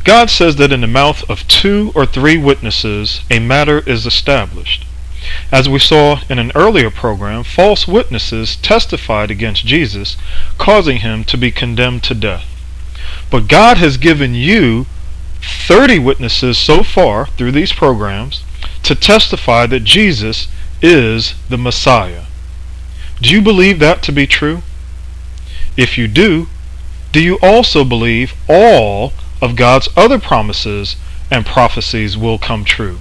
God says that in the mouth of 2 or 3 witnesses a matter is established. As we saw in an earlier program, false witnesses testified against Jesus, causing him to be condemned to death. But God has given you 30 witnesses so far through these programs to testify that Jesus is the Messiah. Do you believe that to be true? If you do you also believe all of God's other promises and prophecies will come true?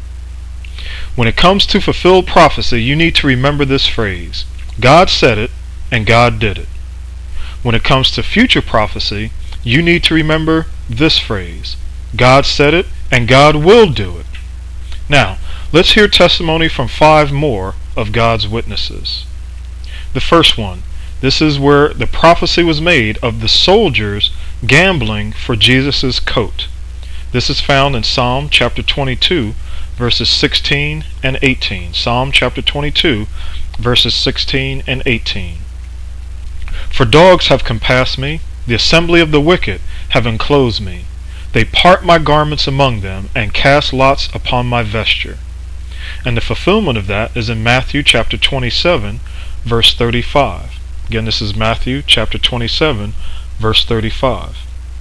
When it comes to fulfilled prophecy, you need to remember this phrase: God said it and God did it. When it comes to future prophecy, you need to remember this phrase: God said it and God will do it. Now, let's hear testimony from 5 more of God's witnesses. The first one, this is where the prophecy was made of the soldiers gambling for Jesus' coat. This is found in Psalm chapter 22, verses 16 and 18. Psalm chapter 22, verses 16 and 18. For dogs have compassed me, the assembly of the wicked have enclosed me. They part my garments among them, and cast lots upon my vesture. And the fulfillment of that is in Matthew chapter 27, verse 35. Again, this is Matthew chapter 27, verse 35.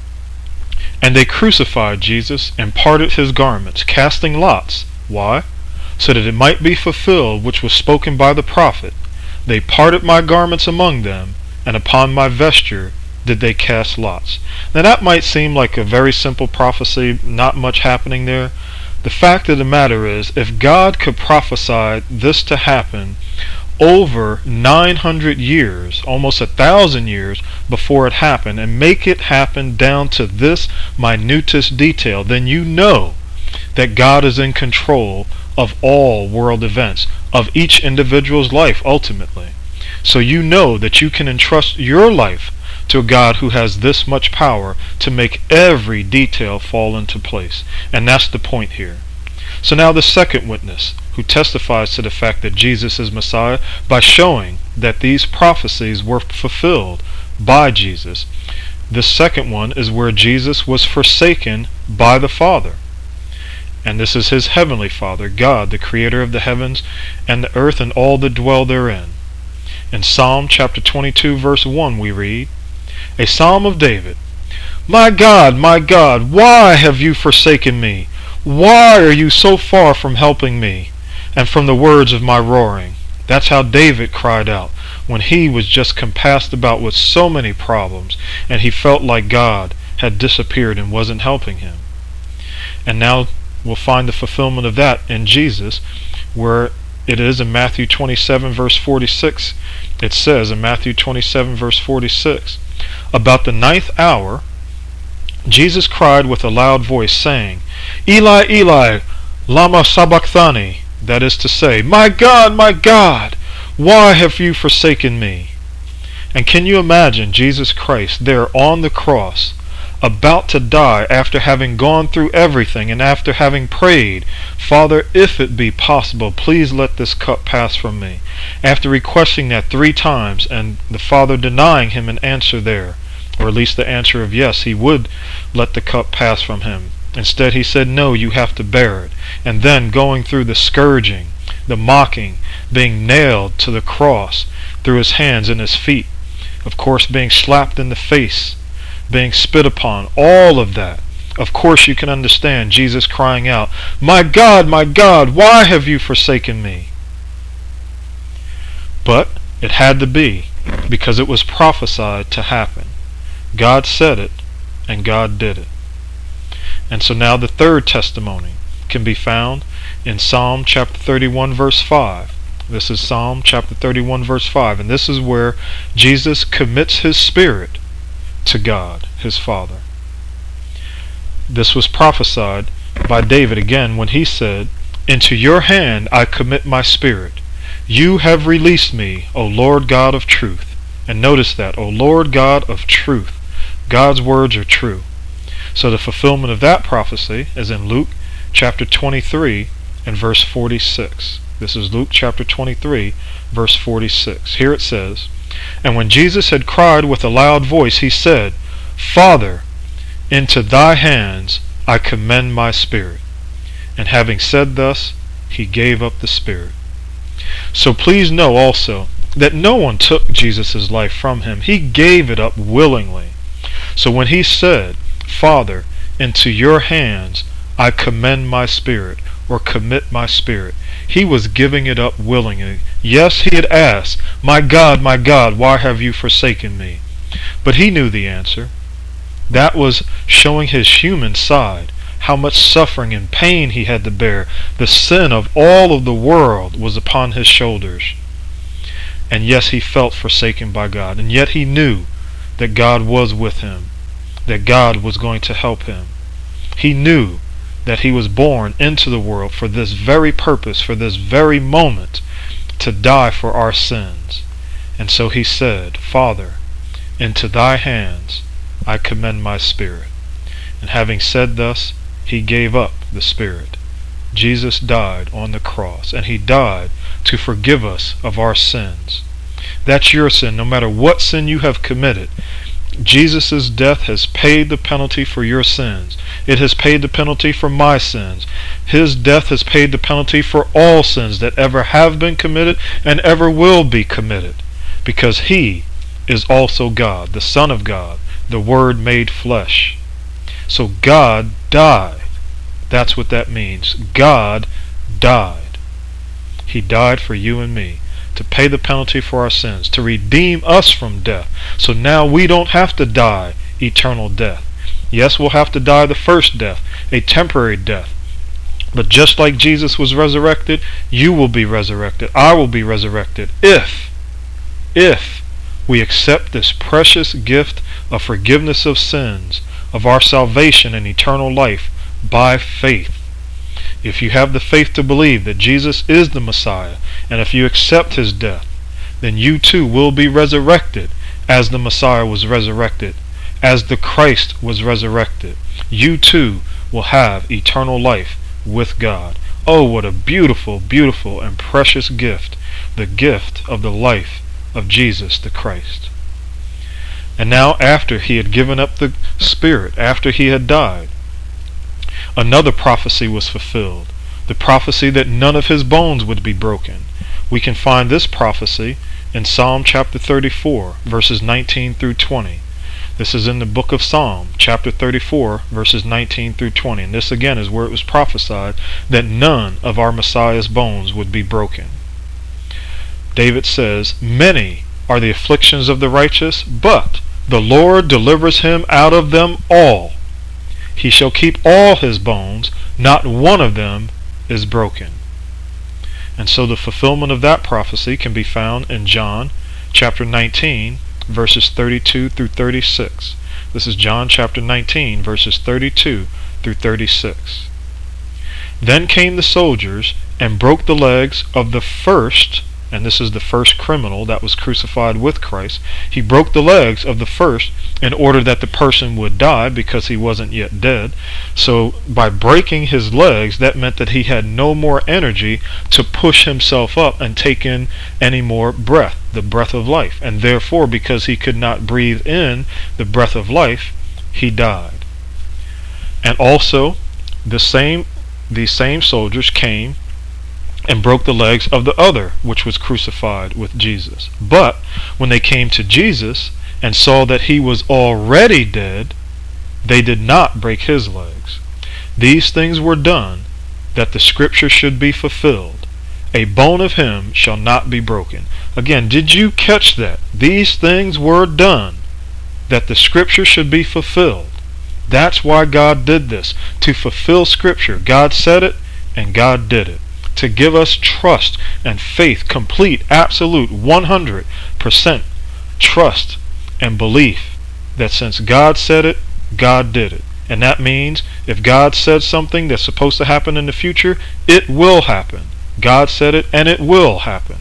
And they crucified Jesus and parted his garments, casting lots. Why? So that it might be fulfilled which was spoken by the prophet. They parted my garments among them, and upon my vesture did they cast lots. Now that might seem like a very simple prophecy, not much happening there. The fact of the matter is, if God could prophesy this to happen over 900 years, almost 1,000 years before it happened, and make it happen down to this minutest detail, then you know that God is in control of all world events, of each individual's life ultimately. So you know that you can entrust your life to a God who has this much power to make every detail fall into place. And that's the point here. So now the second witness, who testifies to the fact that Jesus is Messiah by showing that these prophecies were fulfilled by Jesus. The second one is where Jesus was forsaken by the Father. And this is his heavenly Father, God, the creator of the heavens and the earth and all that dwell therein. In Psalm chapter 22, verse 1 we read, a psalm of David. My God, why have you forsaken me? Why are you so far from helping me and from the words of my roaring? That's how David cried out when he was just compassed about with so many problems and he felt like God had disappeared and wasn't helping him. And now we'll find the fulfillment of that in Jesus, where it is in Matthew 27 verse 46. It says in Matthew 27 verse 46, about the 9th hour Jesus cried with a loud voice, saying, Eli, Eli, lama sabachthani, that is to say, my God, why have you forsaken me? And can you imagine Jesus Christ there on the cross, about to die after having gone through everything and after having prayed, Father, if it be possible, please let this cup pass from me. After requesting that 3 times and the Father denying him an answer there, or at least the answer of yes, he would let the cup pass from him. Instead he said, no, you have to bear it. And then going through the scourging, the mocking, being nailed to the cross through his hands and his feet, of course being slapped in the face, being spit upon, all of that. Of course you can understand Jesus crying out, my God, why have you forsaken me? But it had to be, because it was prophesied to happen. God said it, and God did it. And so now the third testimony can be found in Psalm chapter 31 verse 5. This is Psalm chapter 31 verse 5, and this is where Jesus commits his spirit to God, his Father. This was prophesied by David again when he said, into your hand I commit my spirit. You have released me, O Lord God of truth. And notice that, O Lord God of truth. God's words are true. So the fulfillment of that prophecy is in Luke chapter 23 and verse 46. This is Luke chapter 23 verse 46. Here it says, and when Jesus had cried with a loud voice, he said, Father, Into thy hands I commend my spirit. And having said thus, he gave up the spirit. So please know also that no one took Jesus' life from him. He gave it up willingly. So when he said, Father, into your hands I commend my spirit, or commit my spirit, he was giving it up willingly. Yes, he had asked, my God, why have you forsaken me? But he knew the answer. That was showing his human side, how much suffering and pain he had to bear. The sin of all of the world was upon his shoulders. And yes, he felt forsaken by God. And yet he knew that God was with him, that God was going to help him. He knew that he was born into the world for this very purpose, for this very moment, to die for our sins. And so he said, Father, into thy hands I commend my spirit. And having said thus, he gave up the spirit. Jesus died on the cross, and he died to forgive us of our sins. That's your sin, no matter what sin you have committed. Jesus' death has paid the penalty for your sins. It has paid the penalty for my sins. His death has paid the penalty for all sins that ever have been committed and ever will be committed. Because he is also God, the Son of God, the Word made flesh. So God died. That's what that means. God died. He died for you and me, to pay the penalty for our sins, to redeem us from death. So now we don't have to die eternal death. Yes, we'll have to die the first death, a temporary death. But just like Jesus was resurrected, you will be resurrected. I will be resurrected if we accept this precious gift of forgiveness of sins, of our salvation and eternal life by faith. If you have the faith to believe that Jesus is the Messiah, and if you accept his death, then you too will be resurrected as the Messiah was resurrected, as the Christ was resurrected. You too will have eternal life with God. Oh, what a beautiful, beautiful and precious gift, the gift of the life of Jesus the Christ. And now, after he had given up the Spirit, after he had died, another prophecy was fulfilled, the prophecy that none of his bones would be broken. We can find this prophecy in Psalm chapter 34, verses 19 through 20. This is in the book of Psalm, chapter 34, verses 19 through 20. And this again is where it was prophesied that none of our Messiah's bones would be broken. David says, many are the afflictions of the righteous, but the Lord delivers him out of them all. He shall keep all his bones, not one of them is broken. And so the fulfillment of that prophecy can be found in John chapter 19, verses 32 through 36. This is John chapter 19, verses 32 through 36. Then came the soldiers and broke the legs of the first, and this is the first criminal that was crucified with Christ. He broke the legs of the first in order that the person would die because he wasn't yet dead. So by breaking his legs, that meant that he had no more energy to push himself up and take in any more breath, the breath of life. And therefore, because he could not breathe in the breath of life, he died. And also, these same soldiers came and broke the legs of the other which was crucified with Jesus. But when they came to Jesus and saw that he was already dead, they did not break his legs. These things were done that the scripture should be fulfilled. A bone of him shall not be broken. Again, did you catch that? These things were done that the scripture should be fulfilled. That's why God did this, to fulfill scripture. God said it and God did it, to give us trust and faith, complete, absolute, 100% trust and belief that since God said it, God did it. And that means if God said something that's supposed to happen in the future, it will happen. God said it and it will happen.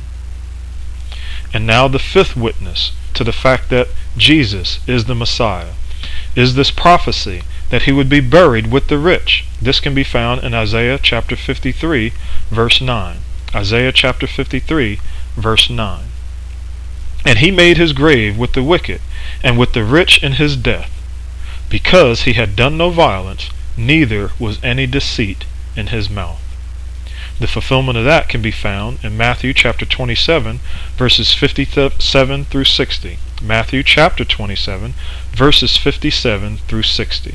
And now the fifth witness to the fact that Jesus is the Messiah is this prophecy that he would be buried with the rich. This can be found in Isaiah chapter 53, verse 9. Isaiah chapter 53, verse 9. And he made his grave with the wicked, and with the rich in his death. because he had done no violence, neither was any deceit in his mouth. The fulfillment of that can be found in Matthew chapter 27, verses 57 through 60. Matthew chapter 27, verses 57 through 60.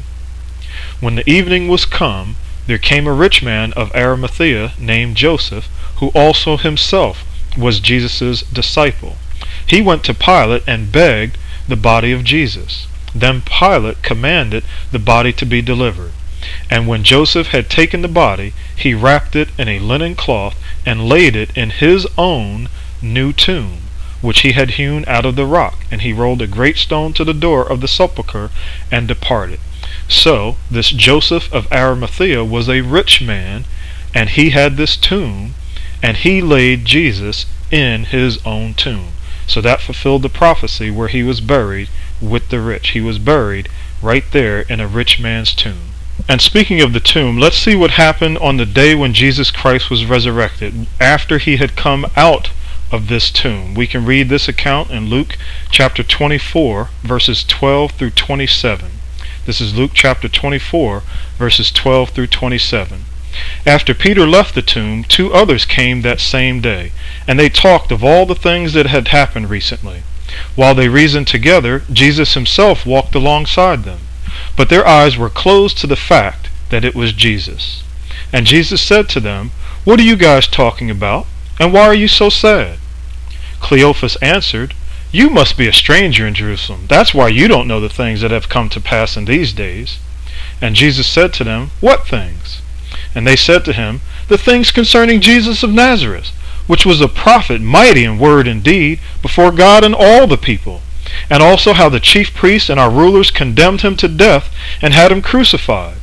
When the evening was come, there came a rich man of Arimathea named Joseph, who also himself was Jesus' disciple. He went to Pilate and begged the body of Jesus. Then Pilate commanded the body to be delivered. And when Joseph had taken the body, he wrapped it in a linen cloth and laid it in his own new tomb, which he had hewn out of the rock. And he rolled a great stone to the door of the sepulchre and departed. So this Joseph of Arimathea was a rich man, and he had this tomb, and he laid Jesus in his own tomb. So that fulfilled the prophecy where he was buried with the rich. He was buried right there in a rich man's tomb. And speaking of the tomb, let's see what happened on the day when Jesus Christ was resurrected, after he had come out of this tomb. We can read this account in Luke chapter 24, verses 12 through 27. This is Luke chapter 24, verses 12 through 27. After Peter left the tomb, 2 others came that same day, and they talked of all the things that had happened recently. While they reasoned together, Jesus himself walked alongside them. But their eyes were closed to the fact that it was Jesus. And Jesus said to them, "What are you guys talking about? And why are you so sad?" Cleophas answered, "You must be a stranger in Jerusalem. That's why you don't know the things that have come to pass in these days." And Jesus said to them, "What things?" And they said to him, "The things concerning Jesus of Nazareth, which was a prophet, mighty in word and deed, before God and all the people. And also how the chief priests and our rulers condemned him to death and had him crucified.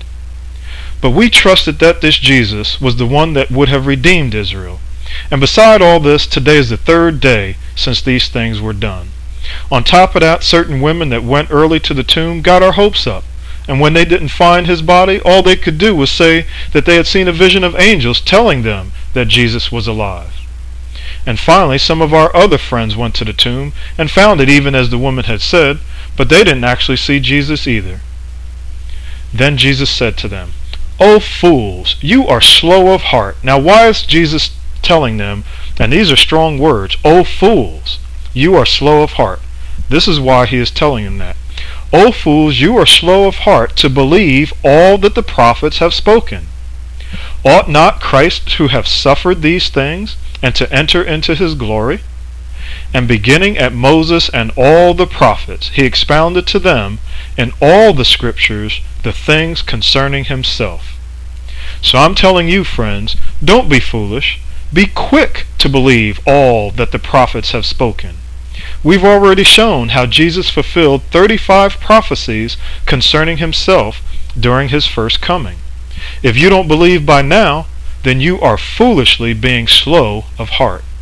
But we trusted that this Jesus was the one that would have redeemed Israel. And beside all this, today is the 3rd day since these things were done. On top of that, certain women that went early to the tomb got our hopes up. And when they didn't find his body, all they could do was say that they had seen a vision of angels telling them that Jesus was alive. And finally, some of our other friends went to the tomb and found it even as the woman had said, but they didn't actually see Jesus either." Then Jesus said to them, "O fools, you are slow of heart." Now why is Jesus telling them, and these are strong words, "O fools, you are slow of heart"? This is why he is telling them that. "O fools, you are slow of heart to believe all that the prophets have spoken. Ought not Christ to have suffered these things and to enter into his glory?" And beginning at Moses and all the prophets, he expounded to them in all the scriptures the things concerning himself. So I'm telling you, friends, don't be foolish. Be quick to believe all that the prophets have spoken. We've already shown how Jesus fulfilled 35 prophecies concerning himself during his first coming. If you don't believe by now, then you are foolishly being slow of heart.